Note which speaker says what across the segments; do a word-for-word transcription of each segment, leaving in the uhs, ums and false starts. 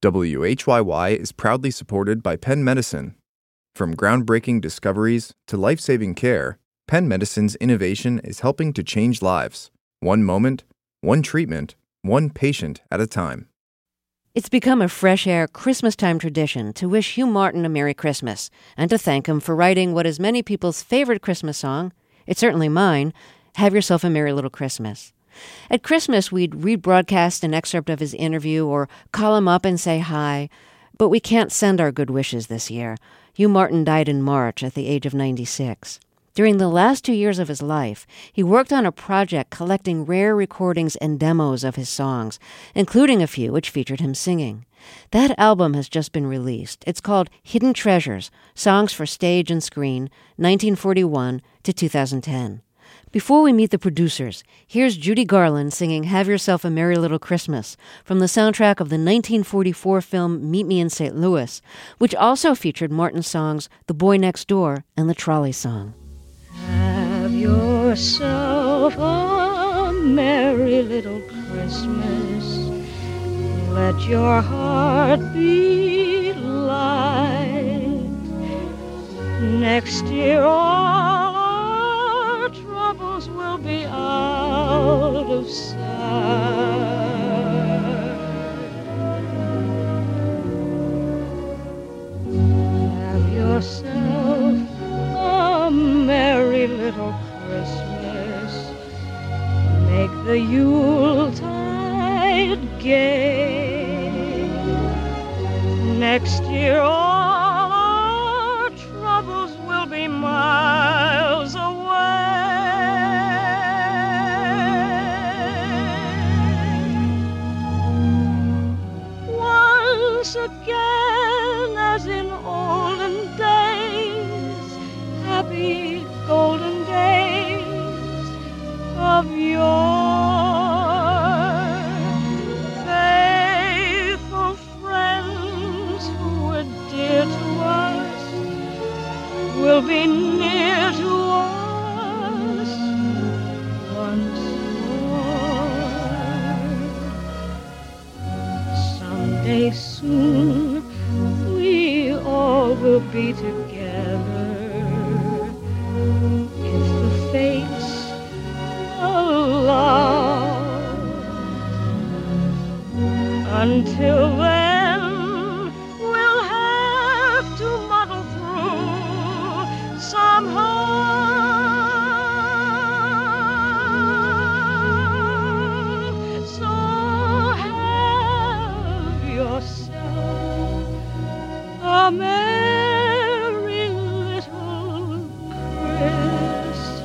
Speaker 1: W H Y Y is proudly supported by Penn Medicine. From groundbreaking discoveries to life-saving care, Penn Medicine's innovation is helping to change lives, one moment, one treatment, one patient at a time.
Speaker 2: It's become a fresh air Christmas-time tradition to wish Hugh Martin a Merry Christmas and to thank him for writing what is many people's favorite Christmas song, it's certainly mine, Have Yourself a Merry Little Christmas. At Christmas, we'd rebroadcast an excerpt of his interview or call him up and say hi, but we can't send our good wishes this year. Hugh Martin died in March at the age of ninety-six. During the last two years of his life, he worked on a project collecting rare recordings and demos of his songs, including a few which featured him singing. That album has just been released. It's called Hidden Treasures, Songs for Stage and Screen, nineteen forty-one to two thousand ten. Before we meet the producers, here's Judy Garland singing Have Yourself a Merry Little Christmas from the soundtrack of the nineteen forty-four film Meet Me in Saint Louis, which also featured Martin's songs The Boy Next Door and The Trolley Song.
Speaker 3: Have yourself a merry little Christmas. Let your heart be light. Next year all our troubles will be out of sight. Have yourself a merry little Christmas. Make the Yuletide gay. Next year all our troubles will be miles away. Once again, as in olden days, happy golden days of yore, faithful friends who were dear to us will be near to us once more. Someday soon we all will be together. Until then, we'll have to muddle through somehow. So have yourself a merry little Christmas.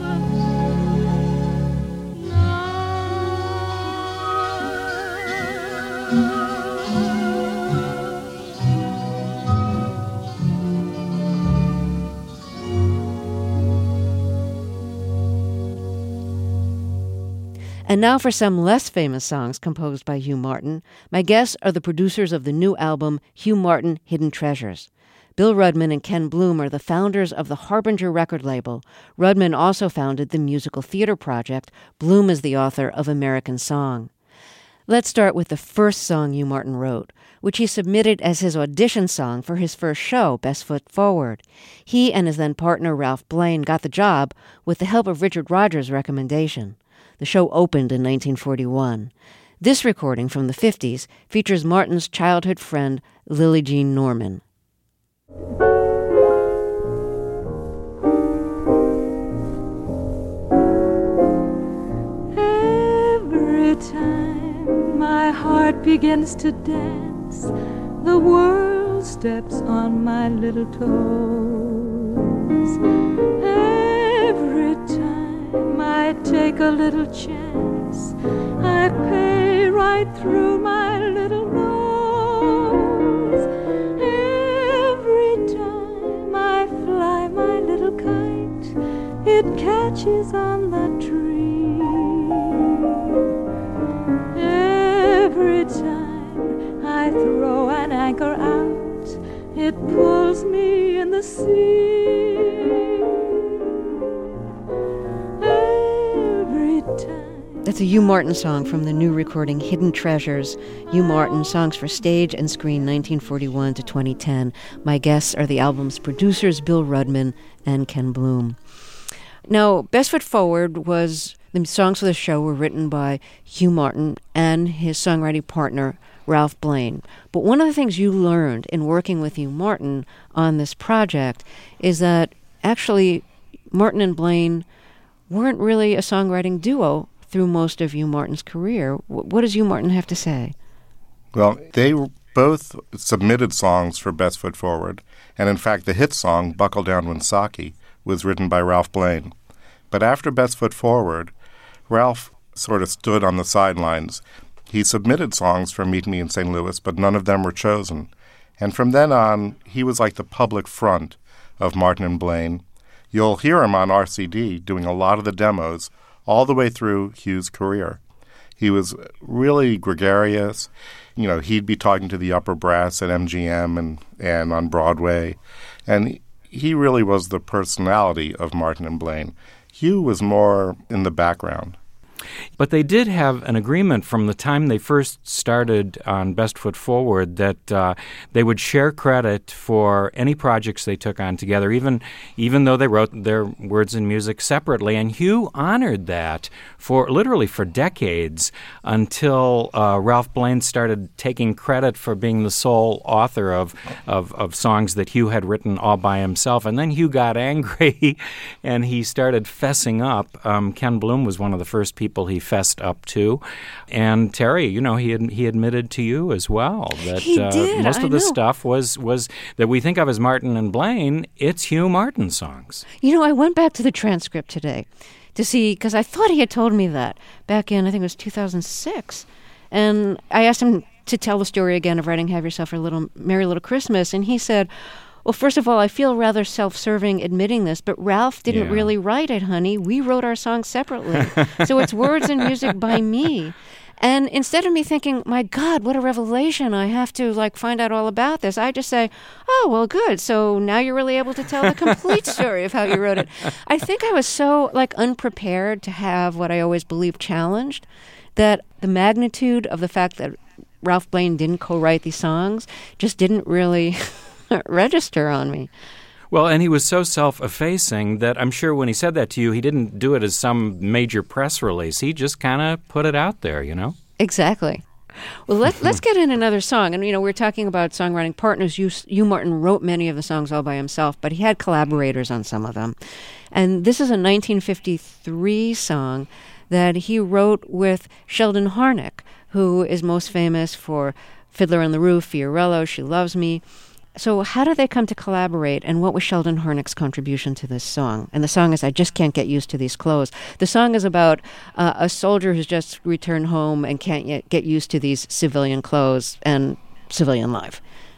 Speaker 2: And now for some less famous songs composed by Hugh Martin. My guests are the producers of the new album, Hugh Martin Hidden Treasures. Bill Rudman and Ken Bloom are the founders of the Harbinger record label. Rudman also founded the musical theater project. Bloom is the author of American Song. Let's start with the first song Hugh Martin wrote, which he submitted as his audition song for his first show, Best Foot Forward. He and his then partner Ralph Blaine got the job with the help of Richard Rodgers' recommendation. The show opened in nineteen forty-one. This recording from the fifties features Martin's childhood friend, Lily Jean Norman.
Speaker 3: Every time my heart begins to dance, the world steps on my little toes. Every time I take a little chance, I pay right through my little nose. Every time I fly my little kite, it catches on the tree. Every time I throw an anchor out, it pulls me in the sea.
Speaker 2: The That's a Hugh Martin song from the new recording Hidden Treasures. Hugh Martin, Songs for Stage and Screen, nineteen forty-one to twenty ten. My guests are the album's producers, Bill Rudman and Ken Bloom. Now, Best Foot Forward was, the songs for the show were written by Hugh Martin and his songwriting partner, Ralph Blane. But one of the things you learned in working with Hugh Martin on this project is that actually Martin and Blane weren't really a songwriting duo through most of Hugh Martin's career. What does Hugh Martin have to say?
Speaker 4: Well, they both submitted songs for Best Foot Forward, and in fact the hit song, Buckle Down Woonsocket, was written by Ralph Blane. But after Best Foot Forward, Ralph sort of stood on the sidelines. He submitted songs for Meet Me in Saint Louis, but none of them were chosen. And from then on, he was like the public front of Martin and Blane. You'll hear him on R C D doing a lot of the demos all the way through Hugh's career. He was really gregarious. You know, he'd be talking to the upper brass at M G M and, and on Broadway. And he really was the personality of Martin and Blane. Hugh was more in the background.
Speaker 5: But they did have an agreement from the time they first started on Best Foot Forward that uh, they would share credit for any projects they took on together, even even though they wrote their words and music separately. And Hugh honored that for literally for decades until uh, Ralph Blane started taking credit for being the sole author of, of, of songs that Hugh had written all by himself. And then Hugh got angry and he started fessing up. Um, Ken Bloom was one of the first people he fessed up to. And Terry, you know, he ad- he admitted to you as well that
Speaker 2: he
Speaker 5: uh,
Speaker 2: did,
Speaker 5: most
Speaker 2: I
Speaker 5: of the
Speaker 2: know.
Speaker 5: stuff was, was that we think of as Martin and Blane, it's Hugh Martin songs.
Speaker 2: You know, I went back to the transcript today to see, because I thought he had told me that back in, I think it was two thousand six. And I asked him to tell the story again of writing Have Yourself a Little Merry Little Christmas. And he said, well, first of all, I feel rather self-serving admitting this, but Ralph didn't
Speaker 5: Yeah.
Speaker 2: really write it, honey. We wrote our songs separately. So it's words and music by me. And instead of me thinking, my God, what a revelation, I have to like find out all about this, I just say, oh, well, good. So now you're really able to tell the complete story of how you wrote it. I think I was so like unprepared to have what I always believed challenged, that the magnitude of the fact that Ralph Blane didn't co-write these songs just didn't really register on me.
Speaker 5: Well, and he was so self-effacing that I'm sure when he said that to you, he didn't do it as some major press release. He just kind of put it out there, you know?
Speaker 2: Exactly. Well, let, let's get in another song. And, you know, we're talking about songwriting partners. Hugh, Hugh Martin wrote many of the songs all by himself, but he had collaborators on some of them. And this is a nineteen fifty-three song that he wrote with Sheldon Harnick, who is most famous for Fiddler on the Roof, Fiorello, She Loves Me. So how did they come to collaborate, and what was Sheldon Harnick's contribution to this song? And the song is I Just Can't Get Used to These Clothes. The song is about uh, a soldier who's just returned home and can't yet get used to these civilian clothes and civilian life.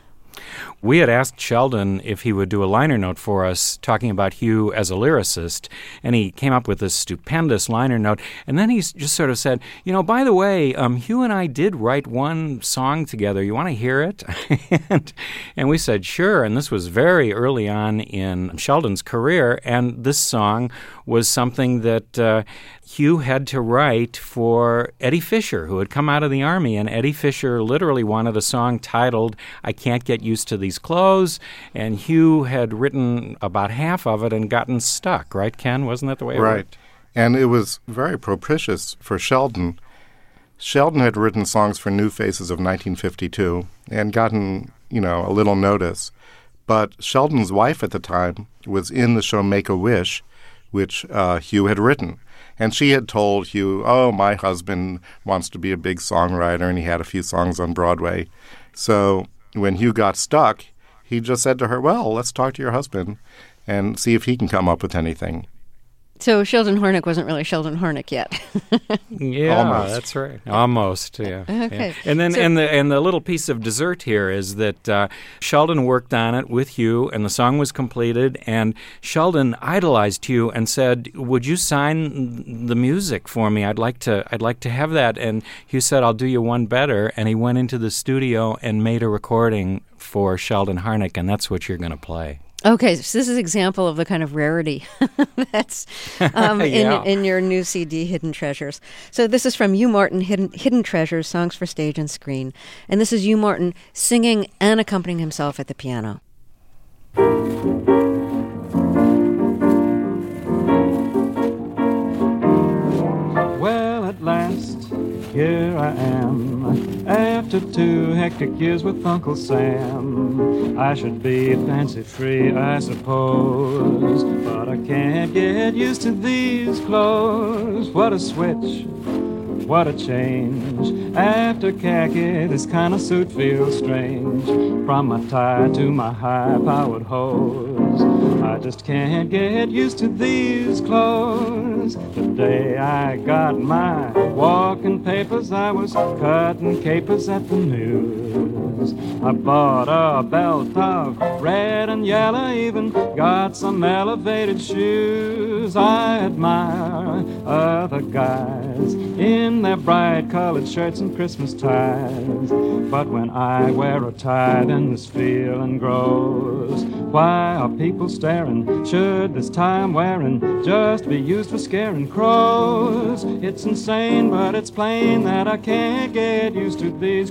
Speaker 5: We had asked Sheldon if he would do a liner note for us talking about Hugh as a lyricist, and he came up with this stupendous liner note. And then he s- just sort of said, you know, by the way, um, Hugh and I did write one song together. You want to hear it? and, and we said, sure. And this was very early on in Sheldon's career, and this song was something that uh, Hugh had to write for Eddie Fisher, who had come out of the Army, and Eddie Fisher literally wanted a song titled I Can't Get Used to These Clothes, and Hugh had written about half of it and gotten stuck, right, Ken? Wasn't that the way it
Speaker 4: Right.
Speaker 5: worked?
Speaker 4: And it was very propitious for Sheldon. Sheldon had written songs for New Faces of nineteen fifty-two and gotten, you know, a little notice. But Sheldon's wife at the time was in the show Make-A-Wish, which uh, Hugh had written. And she had told Hugh, oh, my husband wants to be a big songwriter, and he had a few songs on Broadway. So when Hugh got stuck, he just said to her, well, let's talk to your husband and see if he can come up with anything.
Speaker 2: So Sheldon Harnick wasn't really Sheldon Harnick yet.
Speaker 5: Yeah,
Speaker 4: Almost.
Speaker 5: that's right. Almost, yeah.
Speaker 2: Okay.
Speaker 5: Yeah. And then,
Speaker 2: So-
Speaker 5: and the and the little piece of dessert here is that uh, Sheldon worked on it with Hugh, and the song was completed. And Sheldon idolized Hugh and said, "Would you sign the music for me? I'd like to. I'd like to have that." And Hugh said, "I'll do you one better." And he went into the studio and made a recording for Sheldon Harnick, and that's what you're going to play.
Speaker 2: Okay, so this is an example of the kind of rarity that's um,
Speaker 5: Yeah.
Speaker 2: in, in your new C D, Hidden Treasures. So this is from Hugh Martin, Hidden, Hidden Treasures, Songs for Stage and Screen. And this is Hugh Martin singing and accompanying himself at the piano.
Speaker 6: Well, at last, here I am, after two hectic years with Uncle Sam. I should be fancy-free, I suppose, but I can't get used to these clothes. What a switch, what a change. After khaki, this kind of suit feels strange. From my tie to my high-powered hose, I just can't get used to these clothes. The day I got my walking papers, I was cutting capers at the news. I bought a belt of red and yellow, even got some elevated shoes. I admire other guys in their bright colored shirts and Christmas ties, but when I wear a tie, then this feeling grows. Why are people staring? Should this tie I'm wearing just be used for scaring crows? It's insane, but it's plain that I can't get used to these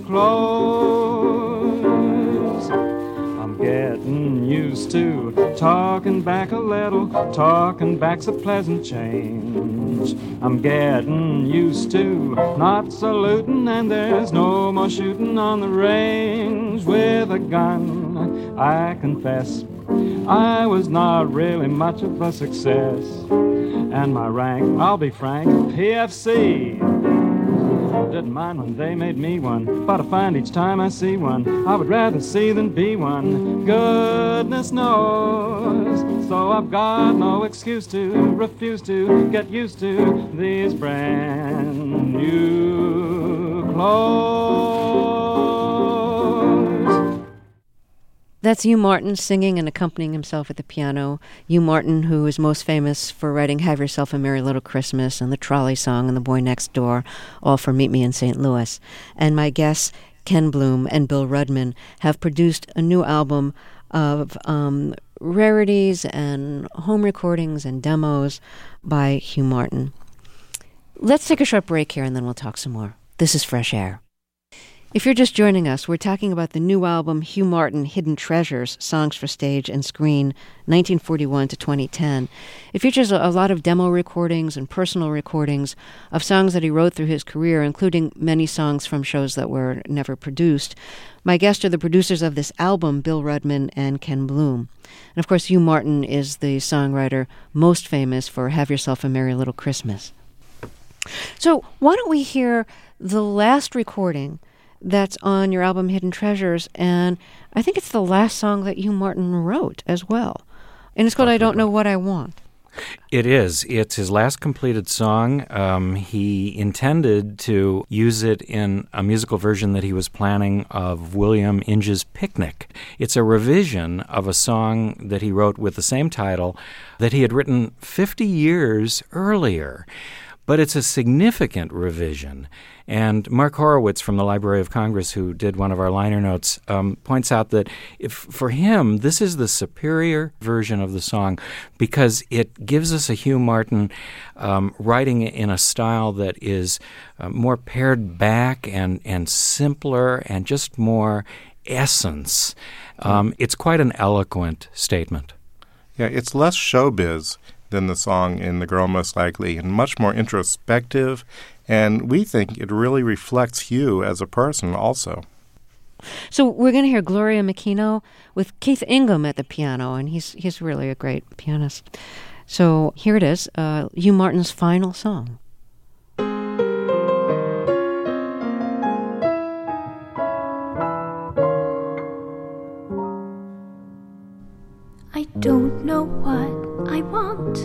Speaker 6: clothes. I'm getting used to talking back a little. Talking back's a pleasant change. I'm getting used to not saluting, and there's no more shooting on the range with a gun. I confess I was not really much of a success, and my rank, I'll be frank, P F C. Didn't mind when they made me one, but I find each time I see one, I would rather see than be one. Goodness knows. So I've got no excuse to refuse to get used to these brand new clothes.
Speaker 2: That's Hugh Martin singing and accompanying himself at the piano. Hugh Martin, who is most famous for writing Have Yourself a Merry Little Christmas and the Trolley Song and The Boy Next Door, all for Meet Me in Saint Louis. And my guests, Ken Bloom and Bill Rudman, have produced a new album of um, rarities and home recordings and demos by Hugh Martin. Let's take a short break here and then we'll talk some more. This is Fresh Air. If you're just joining us, we're talking about the new album, Hugh Martin, Hidden Treasures, Songs for Stage and Screen, nineteen forty-one to twenty ten. It features a lot of demo recordings and personal recordings of songs that he wrote through his career, including many songs from shows that were never produced. My guests are the producers of this album, Bill Rudman and Ken Bloom. And of course, Hugh Martin is the songwriter most famous for Have Yourself a Merry Little Christmas. So why don't we hear the last recording that's on your album Hidden Treasures, and I think it's the last song that Hugh Martin wrote as well. And it's called I Don't Know What I Want.
Speaker 5: It is. It's his last completed song. Um, he intended to use it in a musical version that he was planning of William Inge's Picnic. It's a revision of a song that he wrote with the same title that he had written fifty years earlier. But it's a significant revision. And Mark Horowitz from the Library of Congress, who did one of our liner notes, um, points out that if, for him, this is the superior version of the song because it gives us a Hugh Martin um, writing in a style that is uh, more pared back and, and simpler and just more essence. Um, it's quite an eloquent statement.
Speaker 4: Yeah, it's less showbiz than the song in The Girl Most Likely, and much more introspective, and we think it really reflects Hugh as a person also.
Speaker 2: So we're going to hear Gloria McKenna with Keith Ingham at the piano, and he's he's really a great pianist. So here it is, uh, Hugh Martin's final song.
Speaker 7: I don't know what I want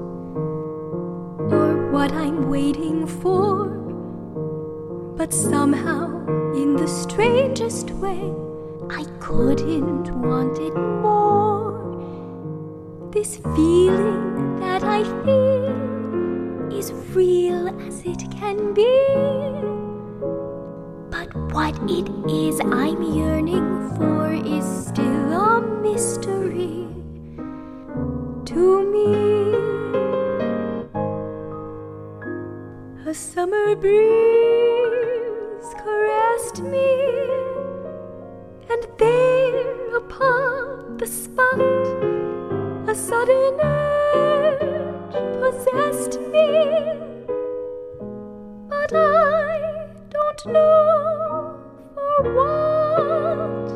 Speaker 7: or what I'm waiting for, but somehow in the strangest way I couldn't want it more. This feeling that I feel is real as it can be, but what it is I'm yearning for is still a mystery. breeze caressed me, and there upon the spot a sudden urge possessed me, but I don't know for what.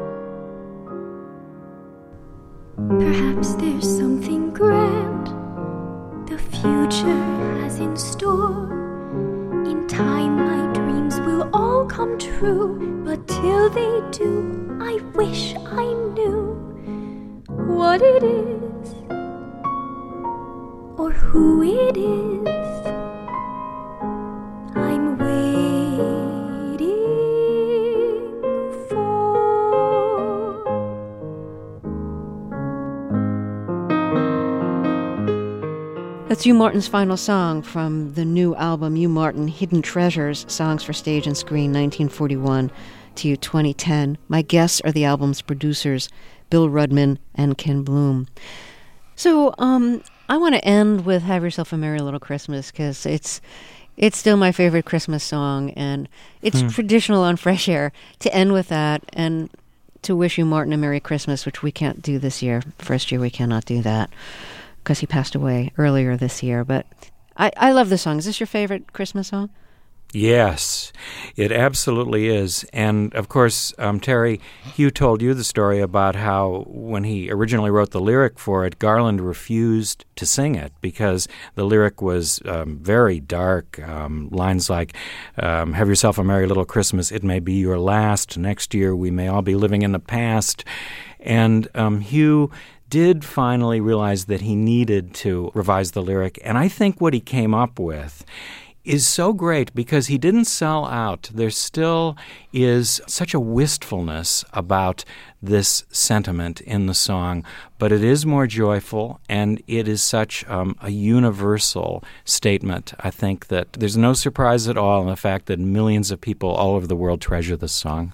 Speaker 7: Perhaps there's something grand the future has in store. In time my dreams will all come true, but till they do, I wish I knew what it is or who it is I'm waiting for.
Speaker 2: That's Hugh Martin's final song from the new album Hugh Martin Hidden Treasures, Songs for Stage and Screen, nineteen forty-one to twenty ten. My guests are the album's producers, Bill Rudman and Ken Bloom. So um, I want to end with Have Yourself a Merry Little Christmas, because it's it's still my favorite Christmas song, and it's hmm. traditional on Fresh Air to end with that and to wish Hugh Martin a Merry Christmas, which we can't do this year. First year we cannot do that because he passed away earlier this year. But I, I love this song. Is this your favorite Christmas song?
Speaker 5: Yes, it absolutely is. And, of course, um, Terry, Hugh told you the story about how when he originally wrote the lyric for it, Garland refused to sing it because the lyric was um, very dark. Um, lines like, um, have yourself a merry little Christmas, it may be your last. Next year we may all be living in the past. And um, Hugh did finally realize that he needed to revise the lyric. And I think what he came up with is so great because he didn't sell out. There still is such a wistfulness about this sentiment in the song, but it is more joyful, and it is such um, a universal statement. I think that there's no surprise at all in the fact that millions of people all over the world treasure this song.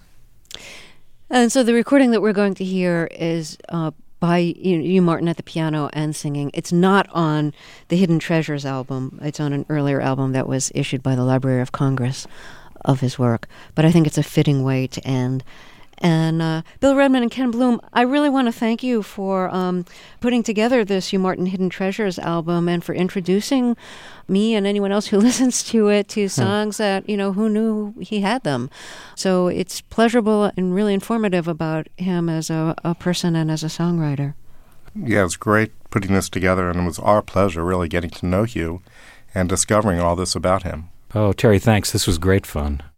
Speaker 2: And so the recording that we're going to hear is uh, by Hugh Martin at the piano and singing. It's not on the Hidden Treasures album. It's on an earlier album that was issued by the Library of Congress of his work. But I think it's a fitting way to end. And uh, Bill Rudman and Ken Bloom, I really want to thank you for um, putting together this Hugh Martin Hidden Treasures album and for introducing me and anyone else who listens to it to songs hmm. that, you know, who knew he had them. So it's pleasurable and really informative about him as a, a person and as a songwriter.
Speaker 4: Yeah, it's great putting this together, and it was our pleasure really getting to know Hugh and discovering all this about him.
Speaker 5: Oh, Terry, thanks. This was great fun.